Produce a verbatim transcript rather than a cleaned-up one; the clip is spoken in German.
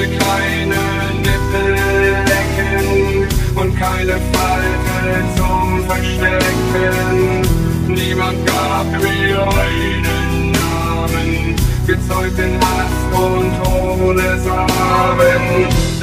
konnte keine Nippel lecken und keine Falte zum Verstecken. Niemand gab mir einen Namen, gezeugt in Hass und Todesarmen.